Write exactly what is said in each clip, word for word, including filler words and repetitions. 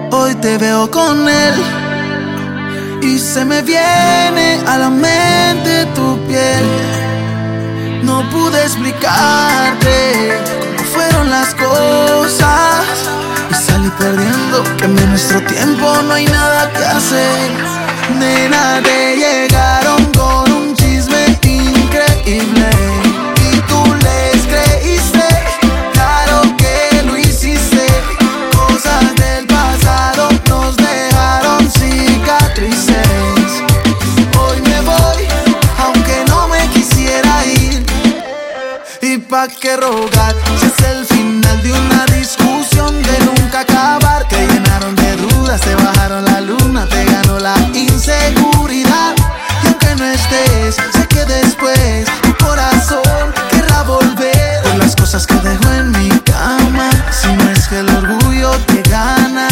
Hoy te veo con él y se me viene a la mente tu piel. No pude explicarte cómo fueron las cosas y salí perdiendo, que en nuestro tiempo no hay nada que hacer. Nena, te llegaron con un chisme increíble y tú les creíste, claro que lo hiciste. Cosas del pasado nos dejaron cicatrices. Hoy me voy, aunque no me quisiera ir. ¿Y pa' qué rogar si es el final de una discusión de nunca acabar? Te llenaron de dudas, te bajaron la luna, te ganó la inseguridad. Y aunque no estés, sé que después tu corazón querrá volver por las cosas que dejó en mi cama. Si no es que el orgullo te gana.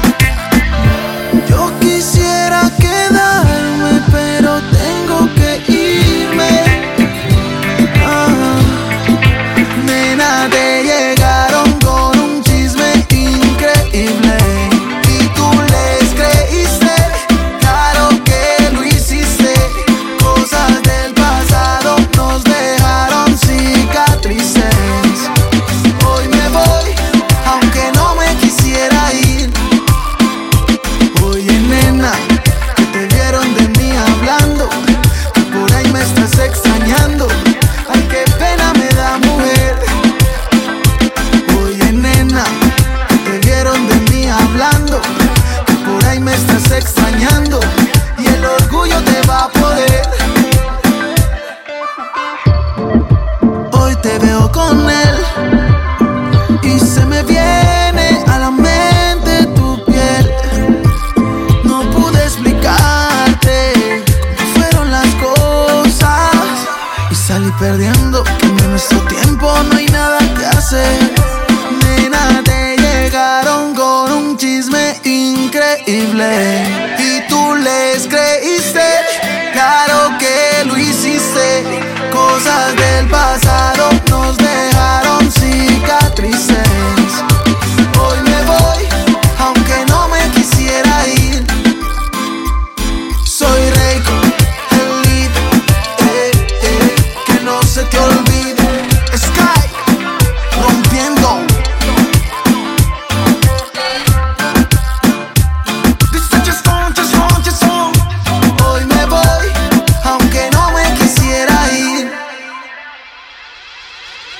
Yo quisiera quedarme, pero tengo que irme. Ah, nena, te llegaron con un chisme increíble y tú les creíste, claro que lo hiciste. Cosas del pasado nos dejaron cicatrices. Hoy me voy, aunque no me quisiera ir. Oye, nena, que te vieron de mí hablando, que por ahí me estás extrañando. Ay, qué pena me da, mujer. Oye, nena, que te vieron de mí hablando, que por ahí me estás extrañando y el orgullo te va a poder. Hoy te veo con él y se me viene a la mente tu piel. No pude explicarte cómo fueron las cosas y salí perdiendo, que en nuestro tiempo no hay nada que hacer. Nena, te llegaron con un chisme increíble